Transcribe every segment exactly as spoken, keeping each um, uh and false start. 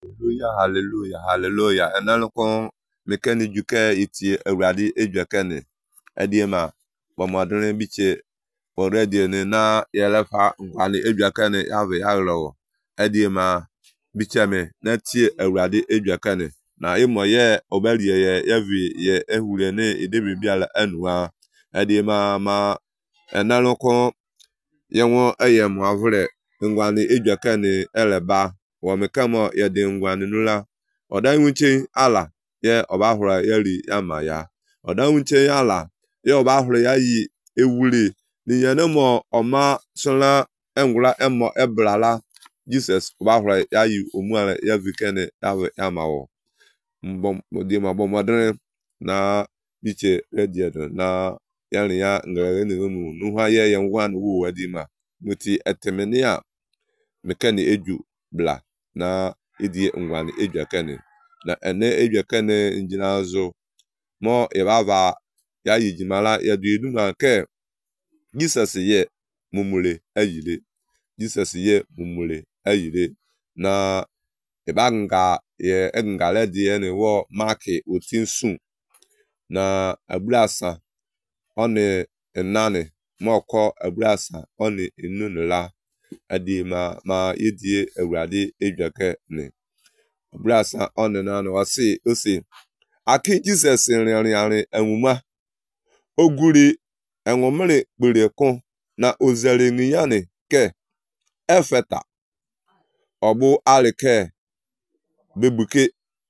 Hallelujah, hallelujah, hallelujah. Enalukon mekeni juke iti ewradi ejwekene. Ediema bomadone biche already ne na yelefa ngwani ejwekene yave yalo. Ediema biche me na tie ewradi ejwekene. Na imo ye obelie ye yevi ye ehule ne idebi biala enwa. Ediema ma enalukon yenwo eyemu avule ngwani ejwekene eleba. Wamekamo ya de ngwani nula odanwuche ala ye obahura yeli yamaya odanwuche ala ye obahura yayi ewuli ni yanemo oma sola engula emo eblala Jesus obahura yayi omuala ya vikene yawe yamawo mbom modi mabom modere na biche redio na yali ya ngere ne mu nuha ye yengwan wu wadima muti etemenia mekani eju bla na idie ngwani ejwekene na ene ejwekene njinazo mo ibava ya yijimala ya duidu na ke Jesus ye mumule ayire Jesus ye mumule ayire na ibanga ye engale die ne wo marke otinsu na abrasa one enane moko abrasa one enunula adi ma ma yedie ewrade ejweke ne brasa onena no wasi osi aki Jesus nrin arin enwuma oguri enwomre gberekun na ozere niyane ke efeta obu alike bebuke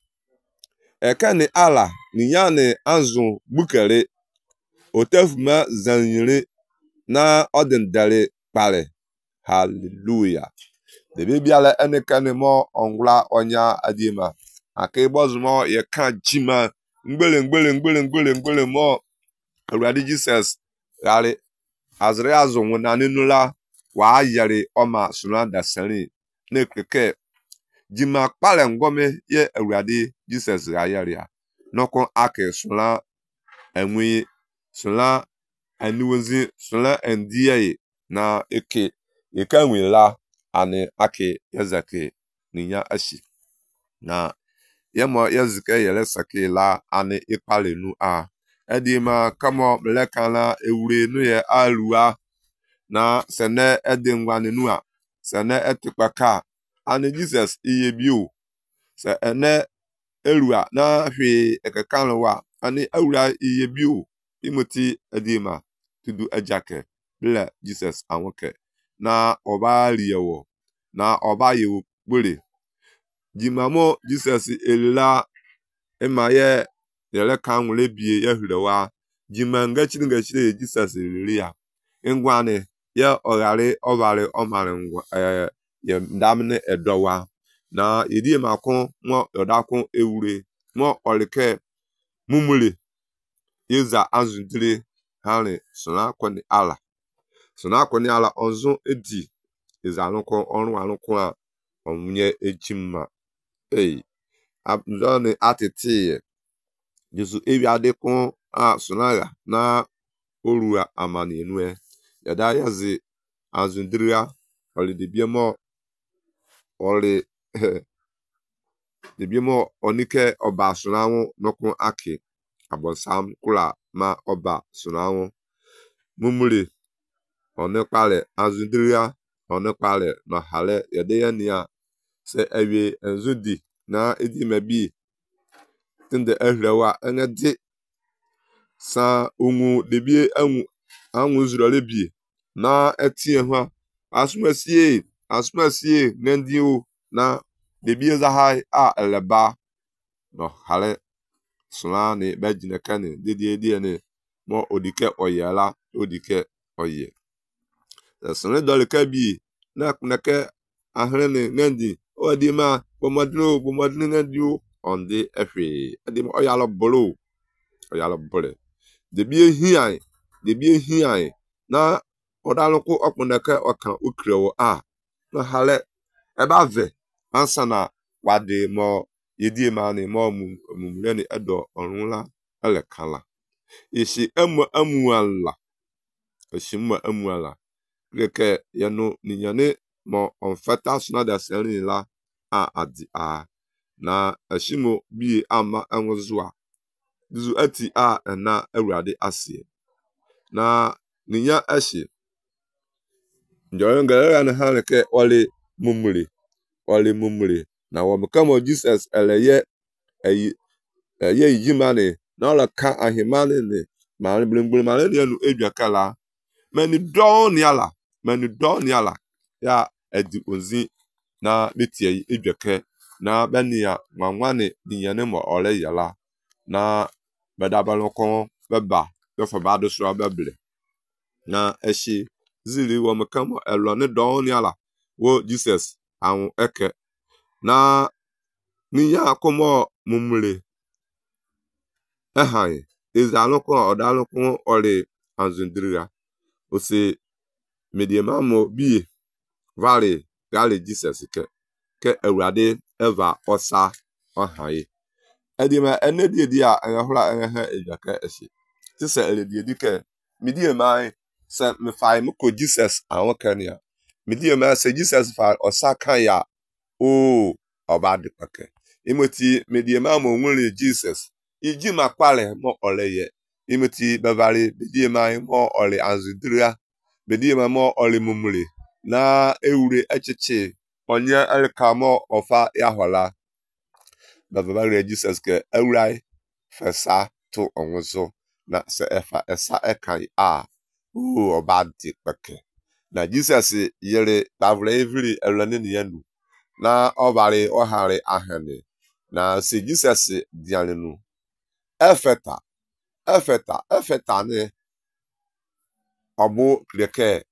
ekani ala niyane anzu bukere otefuma zanyire na odendere pare hallelujah the baby ala enekane mo ongla onya adima ake bozumo ye kan jima ngbele ngbele ngbele ngbele ngbele mo awradi Jesus yare azre azun na ninula wa yare oma sunanda sari ne keke jima pale ngome ye awradi Jesus yare noko ake sula enwi sula aniwozi sula endiye na eke ekanwi la ani ake yazake ninya ashi na yemo yazike yele sake la ani ipalenu a edima kamo mlekana ewure nu ye alua na sene edingwani nu a sene etikpaka ani Jesus iyebiu se ene elua na hwe ekekanwa ani awura iyebiu imoti edima tudu ejake bla Jesus anwoke na oba liyewo na oba yewu gbore jimamo Jesus elila emaye yele kan wule bie yehirewa jimanga chiringa chire Jesus eliya ngwane ye ogare obare omare ngwa eh ye ndamne edowa na yedi makon mo yodakon ewure mo olike mumule yeza azundire hare sona kwani ala sona kwani ala onzo edi izalukon orun alukon a onye ejimma ei abzone atiti Jesu ewi adekon a sonaga na orua amani enue yada yazi azundria oli debiemo oli debiemo onike oba sonawo nokun aki abosam kula ma oba sonawo mumure onekpale azundria onekpale no hale yade yania se ewi enzudi na edi mebi tinde ehrewa enedi sa onwu debie anwu anwu zurole bi na etie ho asumasie asumasie nendi o na debie za hai a eleba no hale sula ni bejine kane dedie die ne mo odike oyela odike oye sele dole kabi na kunake ahrene nendi odima bomadro bomadro nendi onde efe adim oyalo bolo oyalo bole debie hian debie hian na odaloko opuneke okan okrewo a no hale eba ve ansana wade mo yedie mani mo mumure ni edo orunla ele kala ishi emu amuala ishi mu amuala reke yanu ninyane mo onfata suna da seri la a adi a na ashimo bi ama enwozua dizu ati a na awurade ase na ninya ashi njoro ngara na ha ke ole mumuri ole mumuri na wo mkamo Jesus eleye eyi eye yimane na ola ka ahimane ne ma blingbli mane ne nu edwakala mani don yala mani don yala ya edi ozi na betie edwake na bania nwanwane dinyane mo ole yala na bedabalokon beba befo bado so beble na eshi zili wo mkamo elo ne don yala wo Jesus awon eke na ninya akomo mumule ehai izaloko odaloko ore anzundria ose mediemamo bi vale gale Jesus ke ke awurade eva osa ohai edima enedi dia ehura ehe ejaka eshi tise eledi dike mediemai se me fai mko Jesus awon kania mediemai se Jesus fa osa kan ya o obade pake imoti mediemamo nwere Jesus iji makpale mo oleye imoti bevali mediemai mo ole anzudria mediemai mo ole mumule na ewure echichi onye elkamo ofa yahola bevali Jesus ke ewrai fesa to onwozo na se efa esa ekai a o obade pake na Jesus yere bavle evri elane ne yanu na obari ohari ahene na si Jesus dianenu efeta efeta efeta ni obu kreke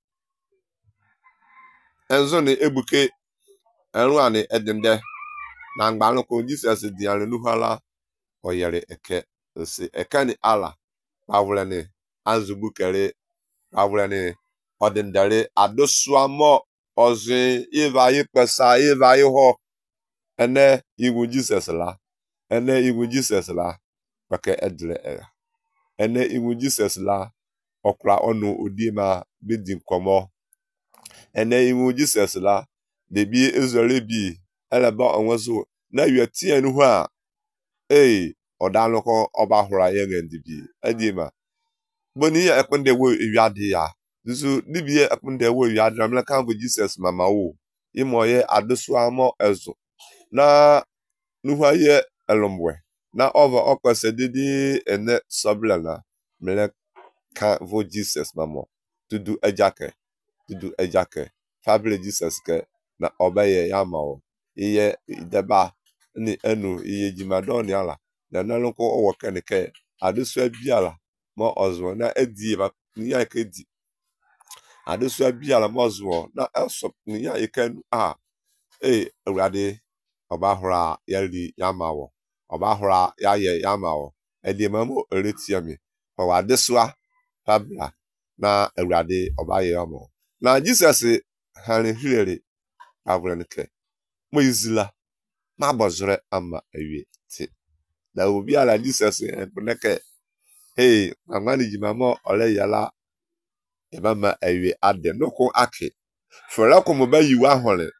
enzo ni ebuke enruani edinde na ngbalu ko Jesus dianenu hala oyere eke si eke ni ala bavulani azubukere bavulani odindare adosuamo ozi ivayi pesa ivayi ho ene iwu Jesus la ene iwu Jesus la pake edle era ene iwu Jesus la okra onu odima bidin komo ene iwu Jesus la debi ezore bi eleba onwezu na yeti enu ho a eh odaloko oba hura ye ndibi edima boni ya ekunde wo iwiade ya dusu dibie ekunde wo iwiade amla kan bu Jesus mama wo imoye adosu amo ezo na nuhaye elomwe na over okwese didi ene soblana mele kan vo Jesus mama tudu ejake tudu ejake fable Jesus ke na obeye yamawo iye deba ni enu iye jimadon yala na naloko owo kenike adosu abiala mo ozwo na edi ba niya ke di adosu abiala mo ozwo na elsop niya ikenu a eh awurade oba hura yali yamawo oba hura yaye yamawo edimamo eretiami o wadesua fabla na awurade oba ye yamawo na Jesus han hirere avranke mo izila ma bozure ama ewie ti da obi ala Jesus eneke hey amani jimamo ole yala emama ewie ade noko ake fere ko mo bayi wa hore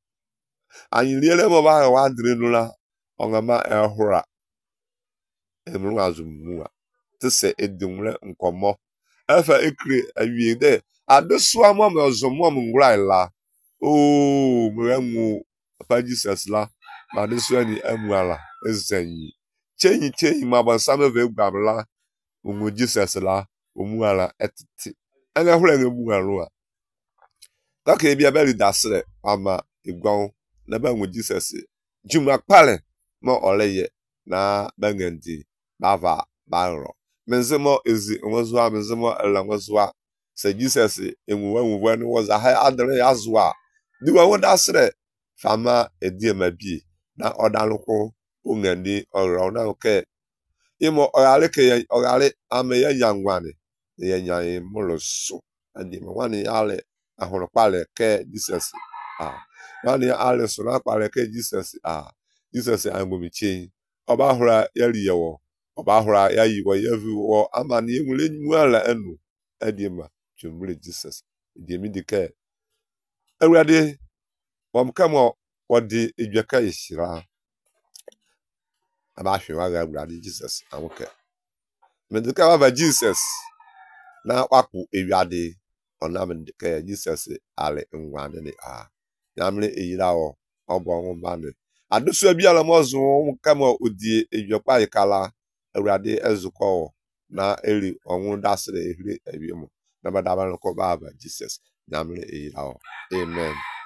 anyi liele mo ba wa dire nula ongama ehura emru azumua tse edumre nkomo efa ekre awie de adosu amo me ozomo mo ngura ila o mremu pa Jesus la ma adosu ani amuala ezenyi chenyi chenyi ma bansame ve gbabla ungu Jesus la omuala etiti ene hura ngebu arua taka ebia beli dasre ama igwon na ba ungu Jesus juma pale mo oleye na bangendi bava baro menzemo ezi onwozwa menzemo ela nwozwa se Jesus enwuwa nwuwa ni woza ha adere yazwa diwa wodasre fama ediemabi na odaloko ungandi oro na oke imo oyale ke oyale ame ya yangwane ye nyan moloso andi mo wani ale ahoro pale ke Jesus ah wani ale so na pale ke Jesus ah Jesus angomichi oba hura yari yewo oba hura yayi wo yevu wo amani enwule nywala enu edima chumule Jesus edimi dike ewrade wamkamo wodi ejwaka yishira abahwe wa ga awurade Jesus awoke medika wa Jesus na kwaku ewiade ona medika Jesus ale ngwane ne a nyamre eyira wo obo nwba ne adusu bia la mozo kama odie edwekwa ikala awurade ezukọ na eri onwu dasre ehire ebiemu na badaba ko baba Jesus nyamre eyira wo amen.